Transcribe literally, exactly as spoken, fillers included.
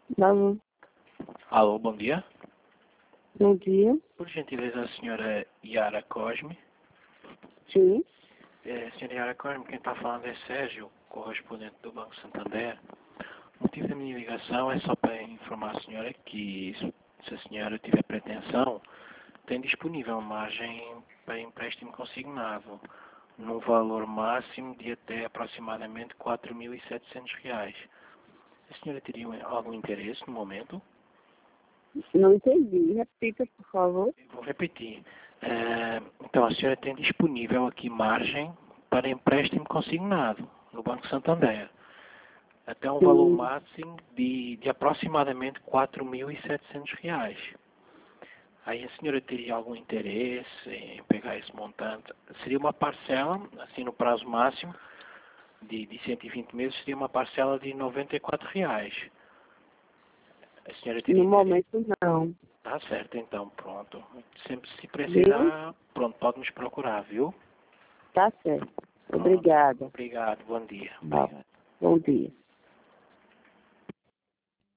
Alô, Alô, bom dia. bom dia. Por gentileza, a senhora Yara Cosme. Sim, É, senhora Yara Cosme, quem está falando é Sérgio, correspondente do Banco Santander. O motivo da minha ligação é só para informar a senhora que, se a senhora tiver pretensão, tem disponível margem para empréstimo consignado, num valor máximo de até aproximadamente quatro mil e setecentos reais. A senhora teria algum interesse no momento? não entendi. Repita, por favor. Vou repetir. É, então, a senhora tem disponível aqui margem para empréstimo consignado no Banco Santander, até um valor Sim, máximo de, de aproximadamente quatro mil e setecentos reais. Aí a senhora teria algum interesse em pegar esse montante? Seria uma parcela, assim no prazo máximo de, de cento e vinte meses, seria uma parcela de noventa e quatro reais. A senhora teria no interesse? momento não. Tá certo, então, pronto. Sempre se Viu? precisar, pronto, pode nos procurar, viu? Tá certo. Pronto. Obrigada. Obrigado, bom dia. Tá. Obrigado. Bom dia.